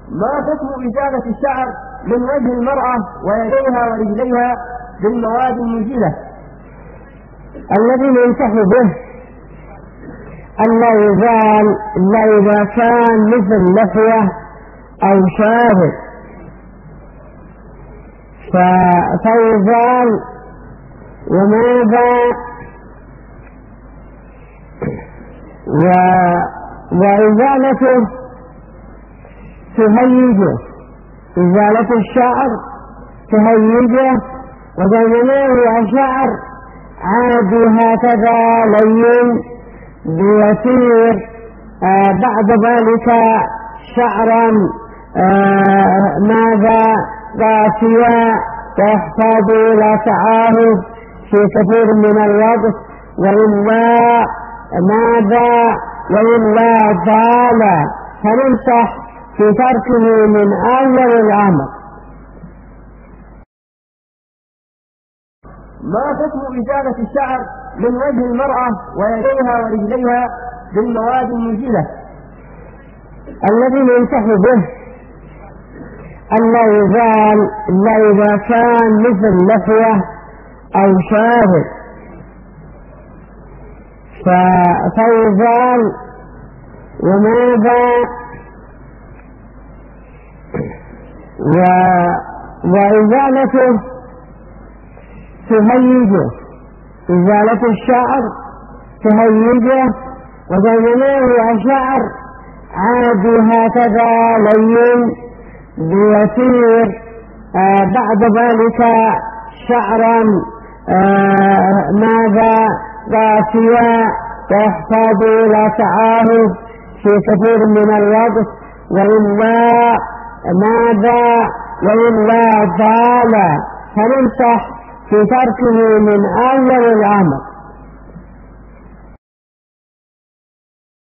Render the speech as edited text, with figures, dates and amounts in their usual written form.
ما حكم إزالة الشعر من وجه المرأة ويديها ورجليها بالمواد المزيلة؟ الذي ينصح به أن لا يزال إلا إذا كان مثل لحية أو شارب، فيزال. وماذا وإزالته تهيجه، إزالة الشعر تهيجه، وبينما شعر عادي هكذا لين بيصير بعد ذلك شعرا ماذا قاسيا يحتاج إلى تعاهد في كثير من الوقت، وإلا ماذا وإلا ضال، فننصح في تركه من أول الأمر. ما حكم إزالة الشعر من وجه المرأة ويديها ورجليها بالمواد المزيلة؟ الذي ينصح به أن لا يزال إلا إذا كان مثل لحية أو شارب، فيزال. وماذا وإزالته تهيجه، إزالة الشعر تهيجه، وبينما شعر عادي هكذا لين بيصير بعد ذلك شعرا ماذا قاسيا يحتاج إلى تعاهد في كثير من الوقت، وإلا ماذا وإلا ضال، فننصح في تركه من أول الأمر.